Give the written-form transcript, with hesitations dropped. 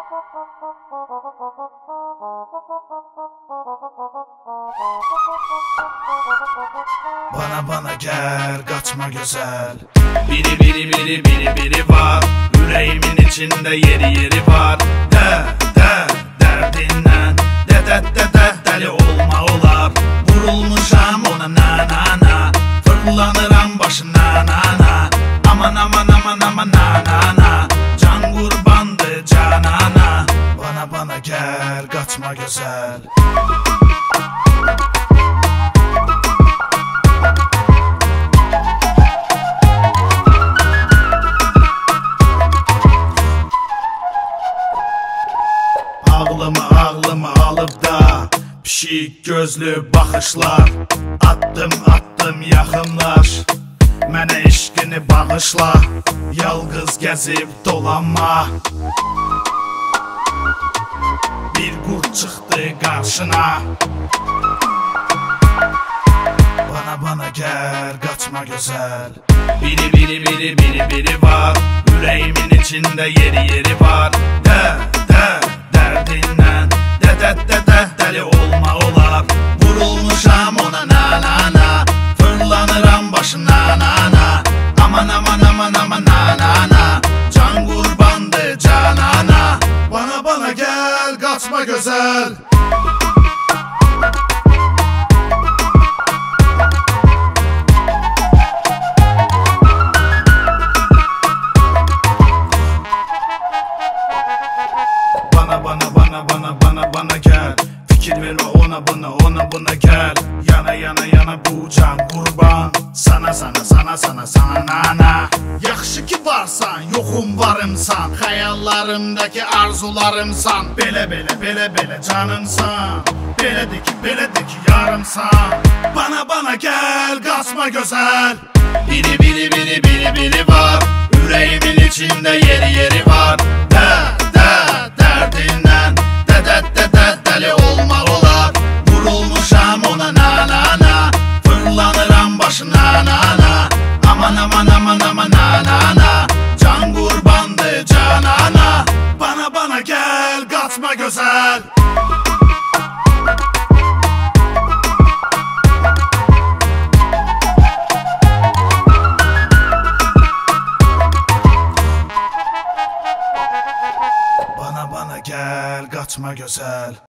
Bana gel, kaçma güzel. Biri var. Yüreğimin içinde yeri var. Derdinden de deli olma olar. Vurulmuşam ona na. Fırlanıram başına na. Aman na. Can kurbandı canana. Bana gel, kaçma güzel. Ağlımı alıp da pişik gözlü baxışlar. Attım yaxınlaş, mənə eşqini bağışla. Yalqız gəzib dolanma. Bir qurd çıxdı qarşına. Bana gel, kaçma güzel. Biri var. Yüreğimin içinde yeri var. Derdinden de deli olma olar. Vurulmuşam ona na. Fırlanıram başına na. Aman na. Can kurbandı canana. Bana gel, kaçma güzel. Bana gel. Fikir verme ona buna gel. Yana bu can kurban. Sana nana. Yaxşı ki varsan, yoxum varımsan. Xəyallarımdaki arzularımsan. Belə canımsan. Belədir ki yarımsan. Bana gel, kaçma güzel. Biri var. Yüreğimin içinde yeri var. Derdinden de deli olma olar. Vurulmuşam ona na. Fırlanıram başına na. Aman na. Can kurbandı canana. Bana gel, kaçma güzel. Bana gel, kaçma güzel.